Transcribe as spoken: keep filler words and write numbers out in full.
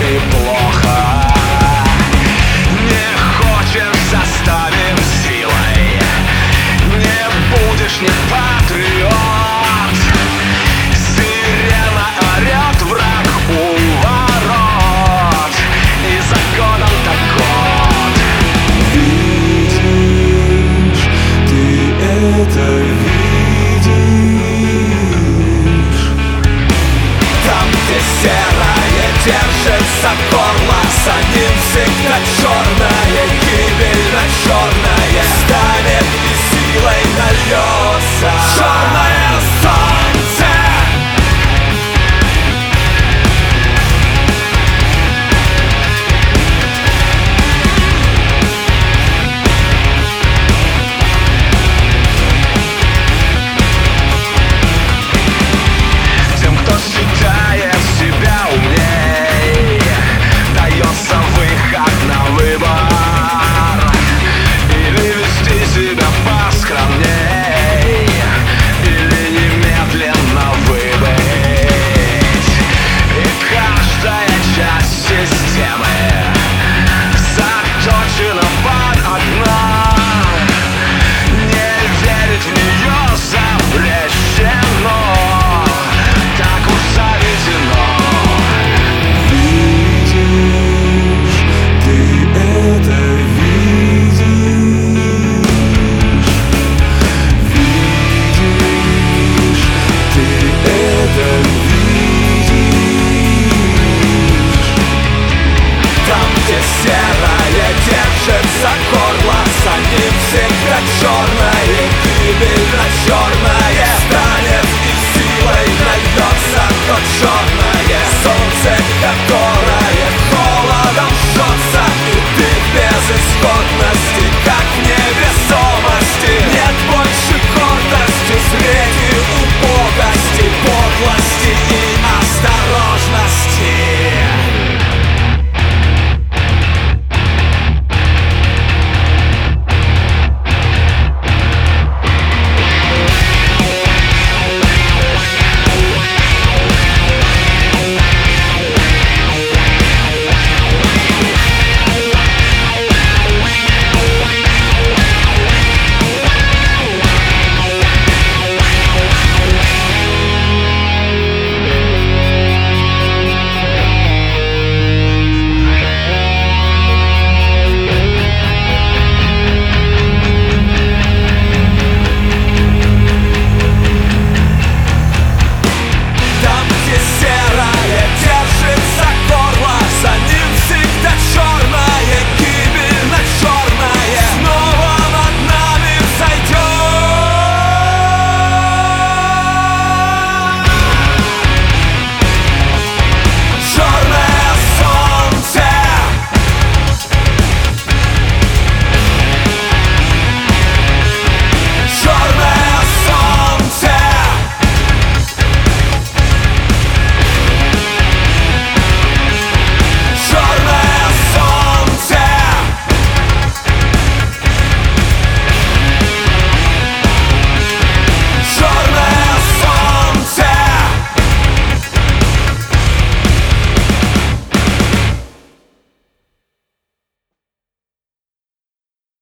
и плохо. Не хочешь, заставим силой. Не будешь, не патриот. Сирена орёт, враг у ворот, и законом такой. Видишь, ты это видишь? Там, где серое держится горло, за ним всегда черная, гибельно черная станет и силой нальется. Черное солнце! Тем, кто считает себя умней, дается выход на выбор. Или вести себя поскромней, или немедленно выбыть. И каждая часть системы заточена под одно. Не верить в нее запрещено, так уж заведено. Видишь, ты это видишь? Видишь, ты это видишь? Там, где серое держится горло, за ним всегда черное, гибельно черное станет и силой нальется тот черный.